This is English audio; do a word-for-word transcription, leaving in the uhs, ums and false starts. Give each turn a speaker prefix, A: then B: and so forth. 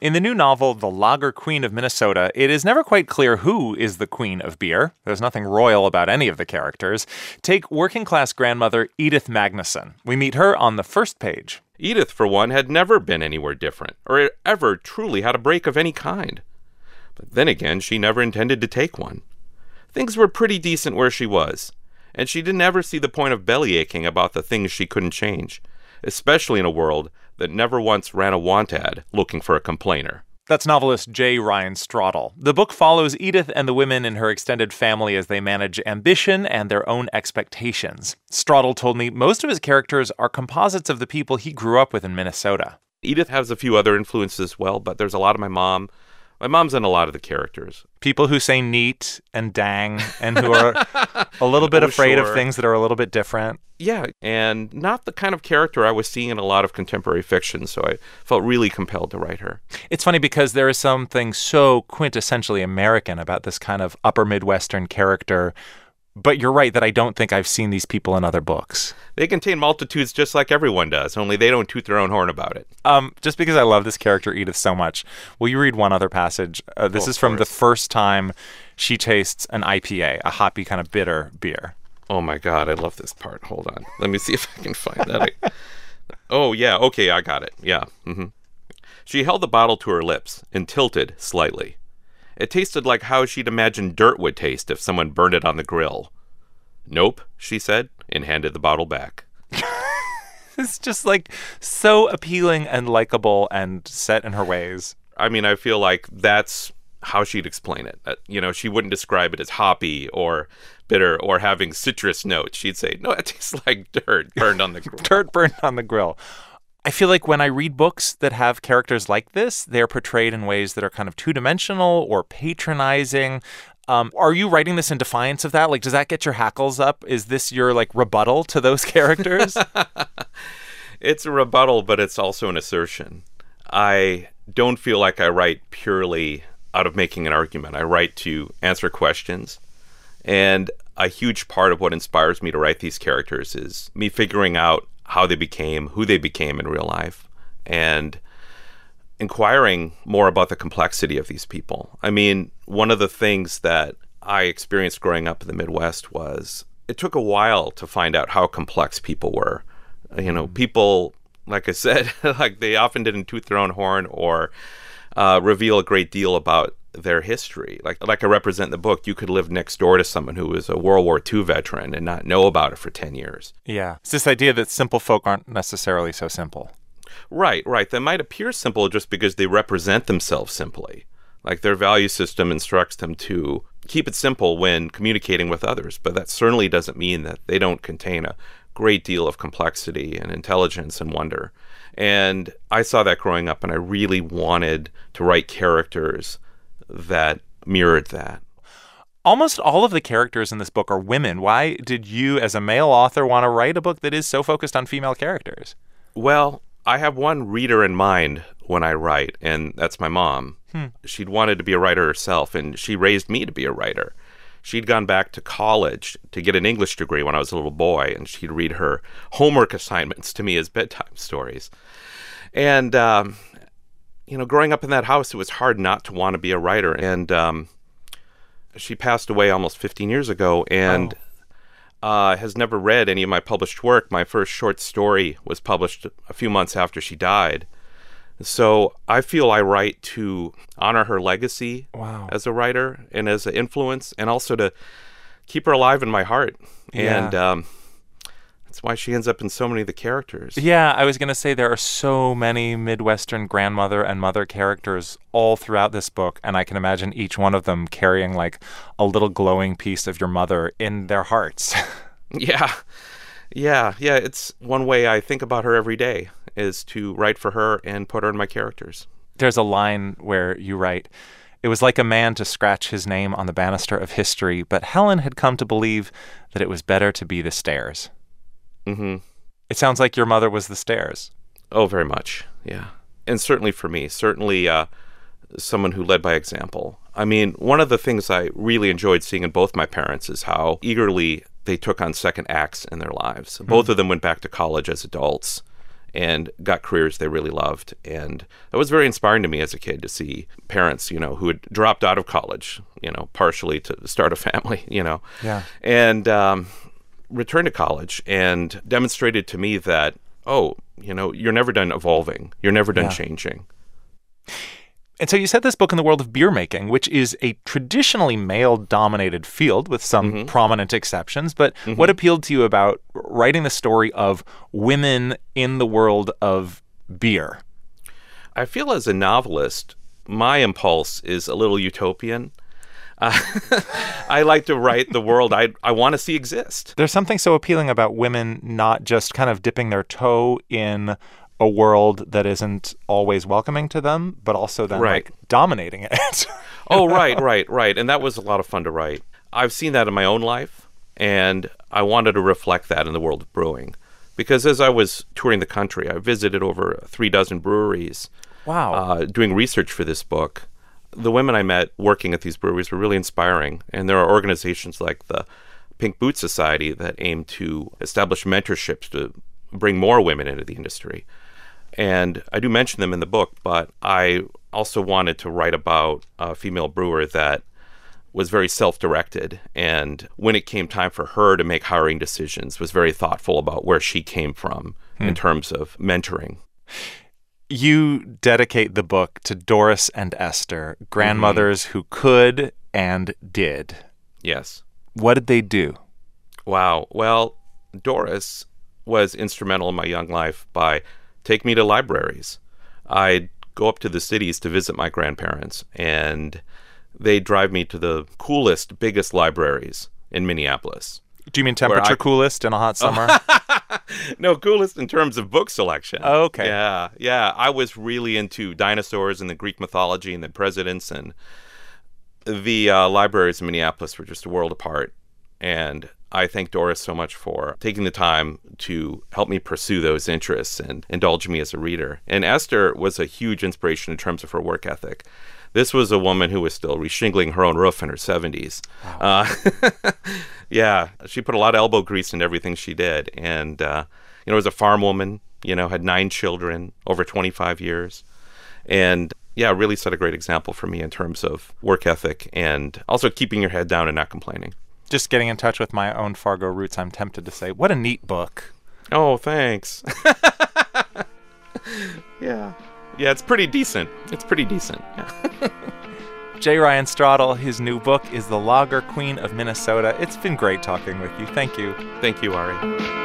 A: In the new novel, The Lager Queen of Minnesota, it is never quite clear who is the queen of beer. There's nothing royal about any of the characters. Take working-class grandmother Edith Magnuson. We meet her on the first page.
B: Edith, for one, had never been anywhere different, or ever truly had a break of any kind. But then again, she never intended to take one. Things were pretty decent where she was, and she didn't ever see the point of bellyaching about the things she couldn't change, especially in a world that never once ran a want ad looking for a complainer.
A: That's novelist J. Ryan Stradal. The book follows Edith and the women in her extended family as they manage ambition and their own expectations. Stradal told me most of his characters are composites of the people he grew up with in Minnesota.
B: Edith has a few other influences as well, but there's a lot of my mom. My mom's in a lot of the characters.
A: People who say neat and dang and who are a little bit
B: oh,
A: afraid
B: sure.
A: of things that are a little bit different.
B: Yeah, and not the kind of character I was seeing in a lot of contemporary fiction, so I felt really compelled to write her.
A: It's funny because there is something so quintessentially American about this kind of upper Midwestern character. But you're right that I don't think I've seen these people in other books.
B: They contain multitudes just like everyone does, only they don't toot their own horn about it.
A: Um, just because I love this character, Edith, so much, will you read one other passage? Uh, this
B: oh,
A: is from
B: course.
A: the first time she tastes an I P A, a hoppy kind of bitter beer.
B: Oh, my God, I love this part. Hold on. Let me see if I can find that. I... Oh, yeah, okay, I got it. Yeah. Mm-hmm. She held the bottle to her lips and tilted slightly. It tasted like how she'd imagined dirt would taste if someone burned it on the grill. Nope, she said, and handed the bottle back.
A: It's just like so appealing and likable and set in her ways.
B: I mean, I feel like that's how she'd explain it. Uh, you know, she wouldn't describe it as hoppy or bitter or having citrus notes. She'd say, no, it tastes like dirt burned on the grill.
A: Dirt burned on the grill. I feel like when I read books that have characters like this, they're portrayed in ways that are kind of two-dimensional or patronizing. Um, are you writing this in defiance of that? Like, does that get your hackles up? Is this your, like, rebuttal to those characters?
B: It's a rebuttal, but it's also an assertion. I don't feel like I write purely out of making an argument. I write to answer questions. And a huge part of what inspires me to write these characters is me figuring out how they became, who they became in real life, and inquiring more about the complexity of these people. I mean, one of the things that I experienced growing up in the Midwest was it took a while to find out how complex people were. You know, people, like I said, like they often didn't toot their own horn or uh, reveal a great deal about their history. Like like I represent in the book, you could live next door to someone who was a World War Two veteran and not know about it for ten years.
A: Yeah. It's this idea that simple folk aren't necessarily so simple.
B: Right, right. They might appear simple just because they represent themselves simply. Like their value system instructs them to keep it simple when communicating with others, but that certainly doesn't mean that they don't contain a great deal of complexity and intelligence and wonder. And I saw that growing up, and I really wanted to write characters that mirrored that.
A: Almost all of the characters in this book are women. Why did you, as a male author, want to write a book that is so focused on female characters?
B: Well, I have one reader in mind when I write, and that's my mom. Hmm. She'd wanted to be a writer herself, and she raised me to be a writer. She'd gone back to college to get an English degree when I was a little boy, and she'd read her homework assignments to me as bedtime stories. And, um, you know, growing up in that house, it was hard not to want to be a writer. And um, she passed away almost fifteen years ago, and oh. uh, has never read any of my published work. My first short story was published a few months after she died. So I feel I write to honor her legacy wow. as a writer and as an influence, and also to keep her alive in my heart.
A: Yeah.
B: And um, that's why she ends up in so many of the characters.
A: Yeah, I was going to say there are so many Midwestern grandmother and mother characters all throughout this book, and I can imagine each one of them carrying like a little glowing piece of your mother in their hearts.
B: Yeah. Yeah, yeah, it's one way I think about her every day is to write for her and put her in my characters.
A: There's a line where you write, "It was like a man to scratch his name on the banister of history, but Helen had come to believe that it was better to be the stairs."
B: Mm-hmm.
A: It sounds like your mother was the stairs.
B: Oh, very much, yeah. And certainly for me, certainly uh, someone who led by example. I mean, one of the things I really enjoyed seeing in both my parents is how eagerly they took on second acts in their lives. Mm. Both of them went back to college as adults and got careers they really loved. And that was very inspiring to me as a kid to see parents, you know, who had dropped out of college, you know, partially to start a family, you know,
A: Yeah.
B: and um, returned to college and demonstrated to me that, oh, you know, you're never done evolving. You're never done
A: Yeah.
B: changing.
A: And so you set this book in the world of beer making, which is a traditionally male-dominated field with some
B: Mm-hmm.
A: prominent exceptions. But what appealed to you about writing the story of women in the world of beer?
B: I feel as a novelist, my impulse is a little utopian. Uh, I like to write the world I I want to see exist.
A: There's something so appealing about women not just kind of dipping their toe in a world that isn't always welcoming to them, but also then
B: Right.
A: like dominating it.
B: Oh, right, right, right. And that was a lot of fun to write. I've seen that in my own life, and I wanted to reflect that in the world of brewing. Because as I was touring the country, I visited over three dozen breweries
A: Wow.
B: uh, doing research for this book. The women I met working at these breweries were really inspiring. And there are organizations like the Pink Boot Society that aim to establish mentorships to bring more women into the industry. And I do mention them in the book, but I also wanted to write about a female brewer that was very self-directed, and when it came time for her to make hiring decisions, was very thoughtful about where she came from
A: Hmm.
B: in terms of mentoring.
A: You dedicate the book to Doris and Esther, grandmothers who could and did.
B: Yes.
A: What did they do?
B: Wow. Well, Doris was instrumental in my young life by taking me to libraries. I'd go up to the cities to visit my grandparents, and they'd drive me to the coolest, biggest libraries in Minneapolis.
A: Do you mean temperature
B: I-
A: coolest in a hot summer?
B: No, coolest in terms of book selection.
A: Oh, okay.
B: Yeah, yeah. I was really into dinosaurs and the Greek mythology and the presidents, and the uh, libraries in Minneapolis were just a world apart. And I thank Doris so much for taking the time to help me pursue those interests and indulge me as a reader. And Esther was a huge inspiration in terms of her work ethic. This was a woman who was still reshingling her own roof in her seventies. Uh, yeah, she put a lot of elbow grease in everything she did. And, uh, you know, was a farm woman, you know, had nine children over twenty-five years. And, yeah, really set a great example for me in terms of work ethic and also keeping your head down and not complaining.
A: Just getting in touch with my own Fargo roots, I'm tempted to say, what a neat book.
B: Oh, thanks. Yeah. Yeah, it's pretty decent. It's pretty decent. Yeah.
A: J. Ryan Stradal, his new book is The Lager Queen of Minnesota. It's been great talking with you. Thank you.
B: Thank you, Ari.